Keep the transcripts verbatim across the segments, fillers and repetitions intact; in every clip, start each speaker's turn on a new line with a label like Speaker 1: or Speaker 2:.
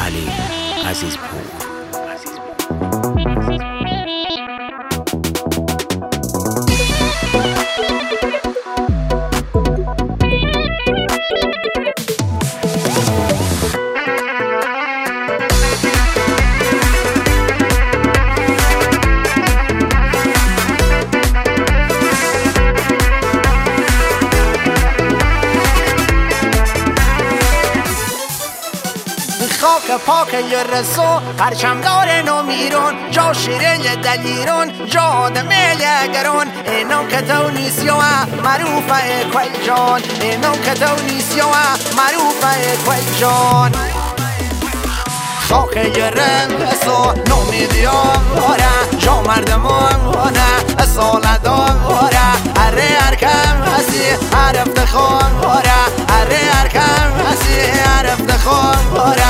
Speaker 1: علی عزیزپور.
Speaker 2: خاک پاک یه رسو پرچم داره نو میرون جا شیره یه دلیرون جا آدم یه گرون اینو که تو نیسیو معروفه کل جان اینو که تو نیسیو معروفه کل جان خاک یه رسو نو میدیون واره جا مردمون واره سالدان واره هره هرکم هستی عرفت خون واره هره هرکم هستی عرفت خون واره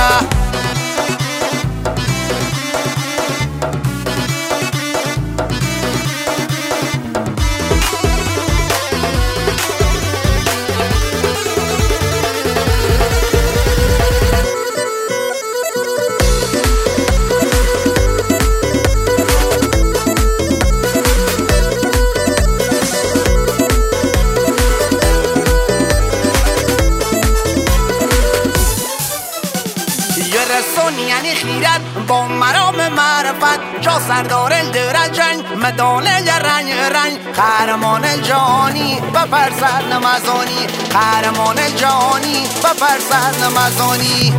Speaker 2: رسون یعنی خیرت با مرام معرفت جا سردار الدر جنگ مدانه ی رنگ رنگ قهرمان الجانی و فرزر نمزانی قهرمان الجانی و فرزر نمزانی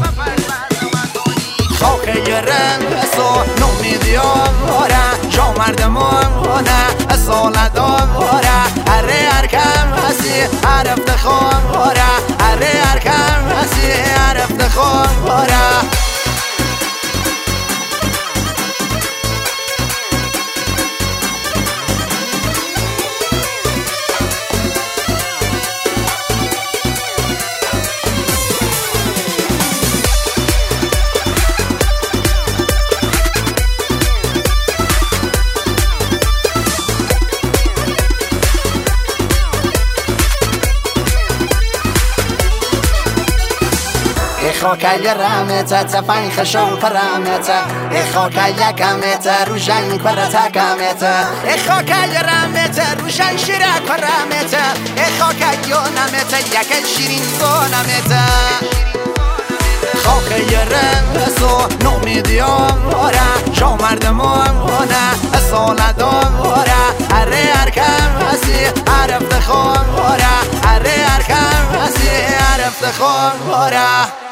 Speaker 2: خاک ی رسو نومیدیان واره جا مردمان واره سالدان واره هره هرکم هستی عرفت خون واره هره هرکم هستی عرفت خون واره خاک ی رحمت تفنگ خشو پرامت خاک ی کمت روشن کرت کمت خاک ی رحمت روشن شیره کرامت خاک ی نمت یک شیرین زونمت خاک ی رسو نومیدیان واره جا مردمان واره سالدان واره هره هرکم هستی عرفت خون واره هره هرکم هستی عرفت خون واره